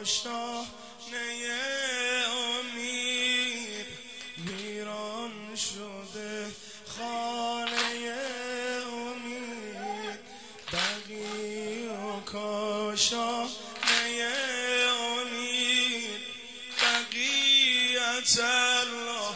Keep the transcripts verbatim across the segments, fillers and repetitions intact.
کاشانه امید ویران شده خانه امید بقی و کاشانه امید بقیت الله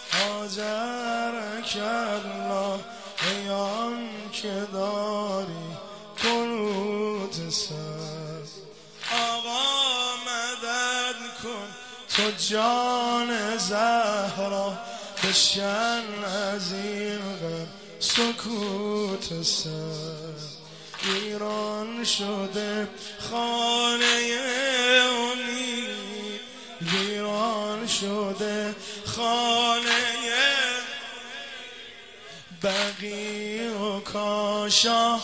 هاجرک الله ای آن که داری قنوت سر آقا مدد کن تو جان زهرا بشکن از این غم سکوت سر ویران شده خانه امید ویران شده خانه بقی و کاشانه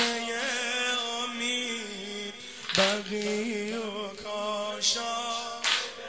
امید بقی و کاشانه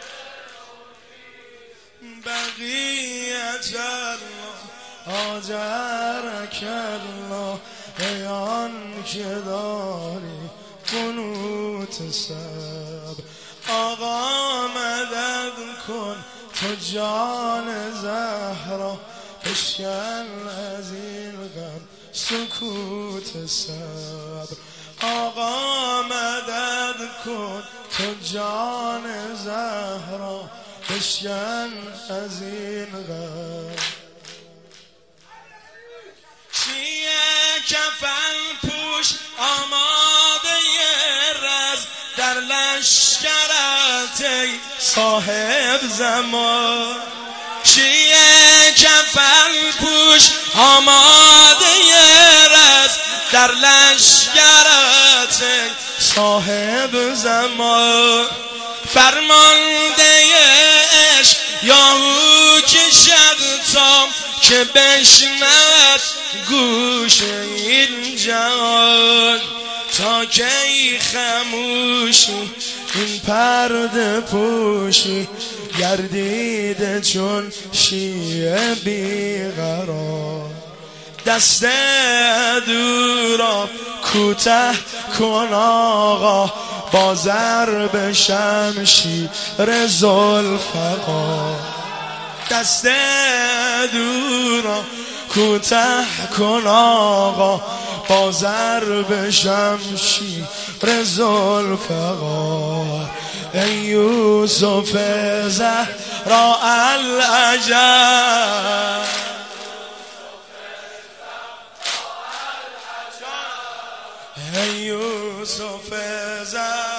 بقیت الله هاجرک الله ای آن که داری قنوت صبر آقا مدد کن تو جان زهرا بشکن از این غم سکوت صبر آقا مدد کن تو جان زهرا بشکن از این غم چیه کفن پوش آماده رز در لشکرت ای صاحب زمان چیه کفن پوش آماده رز در لشکرت ای صاحب زمان فرمانده عشق یاهو کشد تا که بشنود گوش این جهان تا کی خموشی این پرده پوشی گردیده چون شیعه بیقرار دست عدو را کوته کن آقا با ضرب شمشیر ذوالفقار دست عدو را کوته کن آقا با ضرب شمشیر ذوالفقار ای یوسف زهرا العجب ای یوسف زهرا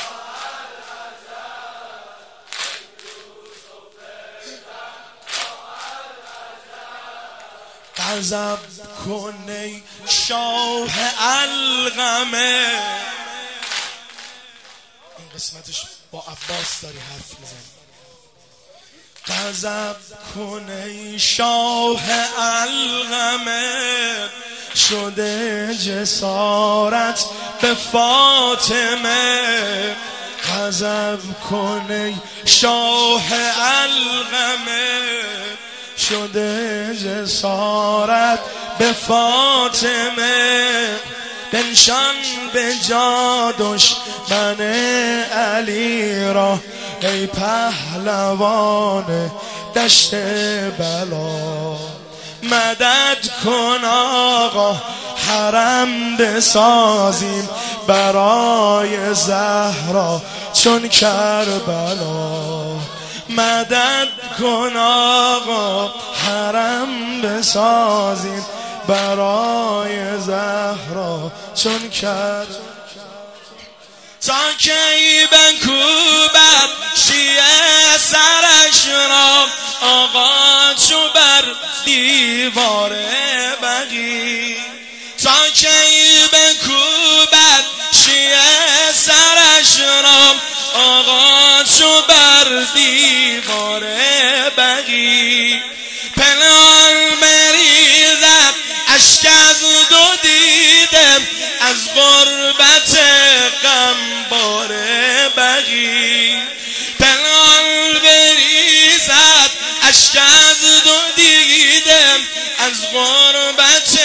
غضب کن ای شاه الغمه این قسمتش با عباس داری حرف میزنی غضب کن ای شاه الغمه شده جسارت به فاطمه غضب کن ای شاه الغمه شده جسارت به فاطمه بنشان به جا دشمن علی را ای پهلوان دشت بلا مدد کن آقا حرم بسازیم برای زهرا چون کربلا مدد کن آقا حرم بسازیم برای زهرا چون کرد تا کی بکوبد شیعه سرش را آقا چو بر دیوار بقی تا کی بکوبد شیعه سرش را آقا چو بر دیوار بقی پنهان بریزد اشک از دو دیدم از غربت غمبار بقی پنهان بریزد اشک از دو دیدم از غربت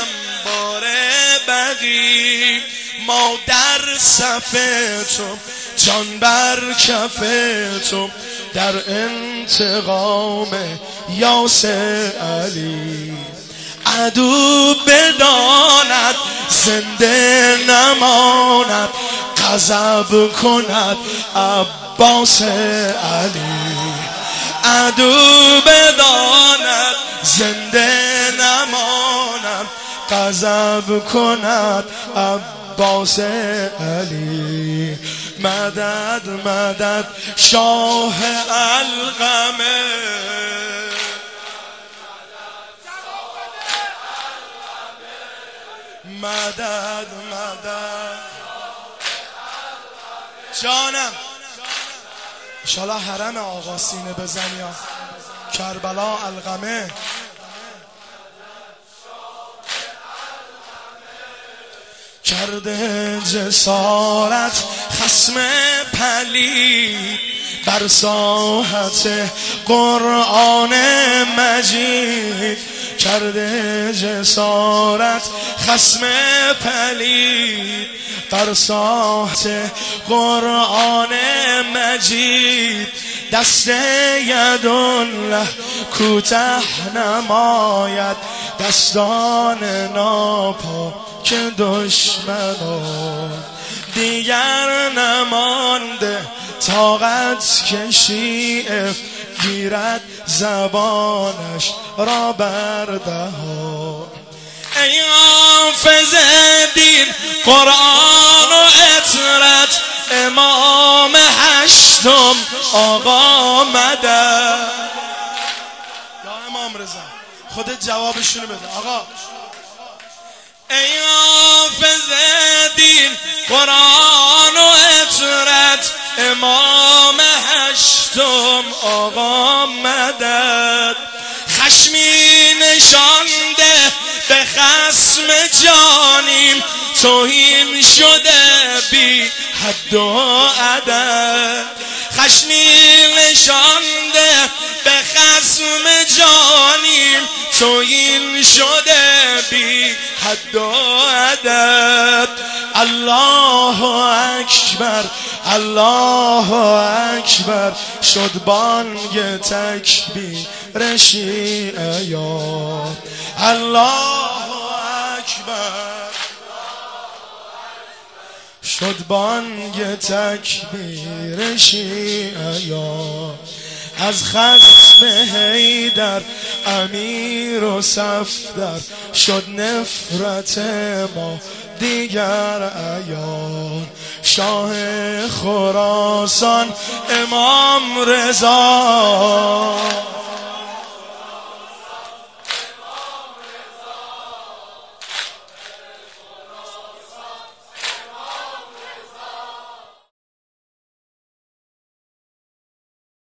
غمبار بقی ما در صف تو جان بر کف تو در انتقام یاسر علی. عدو بداند زنده نماند، غضب کند عباس علی. عدو بداند زنده نماند، غضب کند عباس علی. مدد مدد شاه القمه، مدد مدد جانم. انشالله حرم آقا سینه بزن یا کربلا القمه. کرده جسارت خصم پلید، بر ساحت قرآن مجید. کرده جسارت خصم پلید، بر ساحت قرآن مجید. دست یدالله کوته نماید، دستان ناپاک دشمنان. دیگر نمانده طاقت کشی، گیرد زبانش را بر دهان. ای حافظ دین قرآن و اطرت، امام هشتم آقا مدد. یا امام رضا خودت جوابشونو بده آقا. ای حافظ دین قرآن و اطرت، امام هشتم آقا مدد. خشمی نشانده به خصم جانیم، توهین شده بی حد و عدد. خشمی نشانده به خصم جانیم، توهین شده بی حد و عدد. الله اکبر الله اکبر، شد بانگ تکبیر شیعیان. الله اکبر شد بانگ تکبیر شیعیان. از خصم حیدر امیر و صفدر، شد نفرت ما دیگر عیان. شاه خراسان امام رضا